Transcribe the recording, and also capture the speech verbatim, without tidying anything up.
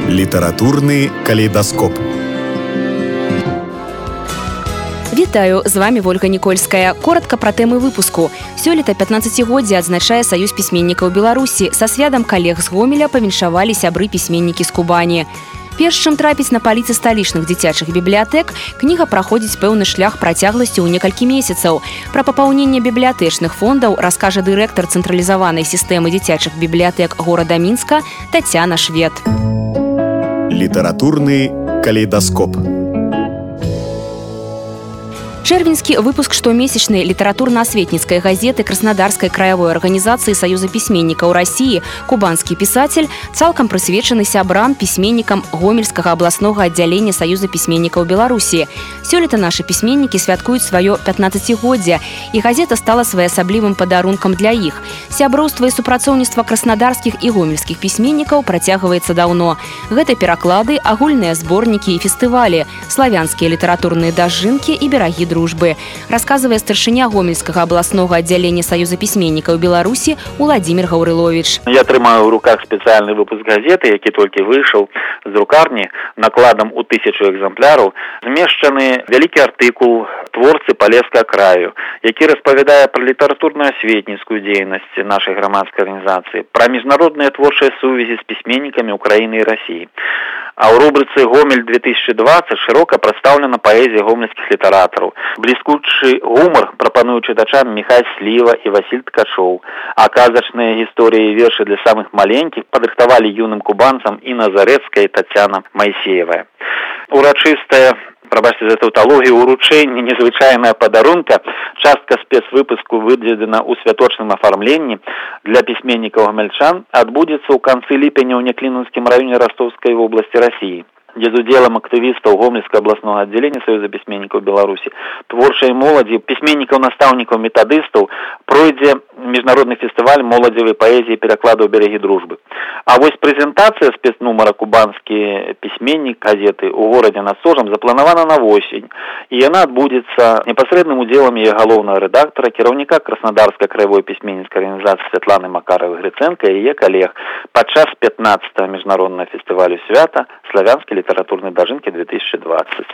Літаратурны калейдаскоп. Вітаю, з вами Вольга Нікольская. Коротка пра тэмы выпуску. Сёлета пятнаццацігоддзе адзначае Саюз пісьменнікаў Беларусі. Са святам калег з Гомеля павіншавалі сябры-пісьменнікі з Кубані. Перш чым трапіць на паліцы сталічных дзіцячых бібліятэк, кніга праходзіць пэўны шлях працягласцю ў некалькі месяцаў. Пра папаўненне бібліятэчных фондаў раскажа дырэктар цэнтралізаванай сістэмы дзіцячых бібліятэк горада Мінска Тацяна Швед. Літаратурны калейдаскоп. Чэрвеньскі выпуск штомесячнай літаратурна-асветніцкай газеты Краснодарскай краявой арганізацыі Саюза пісьменнікаў Расіі «Кубанскі пісатель» цалкам прысвечаны сябрам пісьменнікам Гомельскага абласнога аддзялення Саюза пісьменнікаў Беларусі. Сёлета нашы пісьменнікі святкуюць сваё пятнаццацігоддзе, і газета стала своеасаблівым падарункам для іх. Сяброўства і супрацоўніцтва краснодарскіх і гомельскіх пісьменнікаў працягваецца даўно. Гэта пераклады, агульныя зборнікі і фестывалі, славянскія літаратурныя дажджынкі і берагі дружбы, расказвае старшыня Гомельскага абласнога аддзялення Саюза пісьменнікаў Беларусі Уладзімір Гаўрыловіч. Я трымаю ў руках спецыяльны выпуск газеты, які толькі выйшаў з друкарні накладам у тысячу экземпляраў. Змешчаны вялікі артыкул творцы Палескага краю, які распавядае пра літаратурна-асветніцкую дзейнасць нашай грамадскай арганізацыі, пра міжнародныя творчыя сувязі з пісьменнікамі Украіны і Расіі. А ў рубрыцы «Гомель две тысячи двадцать» шырока прадстаўлена паэзія гомельскіх літаратараў. Бліскучы гумар прапануе чытачам Міхась Сліва і Васіль Ткачоў, а казачныя гісторыі і вершы для самых маленькіх падрыхтавалі юным кубанцам і Назарэцкая і Тацяна Майсеевая. Урачыстая, прабачце за таўталогію, уручэнне незвычайная падарунка, частка спецвыпуску выведзена ў святочным афармленні для пісьменнікаў гамельчан, адбудзецца ў канцы ліпеня ў Няклінінскім раёне Ростовскай вобласці Расіі, дзе з удзелам актывістаў Гомельскага абласнога аддзялення Саюза пісьменнікаў Беларусі, творчай моладзі, пісьменнікаў, настаўнікаў, метадыстаў пройдзе міжнародны фестываль моладзевай паэзіі і перакладаў «Берагі дружбы». А вось прэзентацыя спецнумара «Кубанскі пісьменнік» газеты ў горадзе над Сожам запланавана на восень, і яна адбудзецца непасрэдным удзелам яе галоўнага рэдактара, кіраўніка Краснодарскай краявой пісьменніцкай арганізацыі Святланы Макаравай-Грыцэнка і яе калег падчас пятнаццатага міжнароднага фестывалю свята «Славянскія літаратурныя дажджынкі две тысячи двадцать».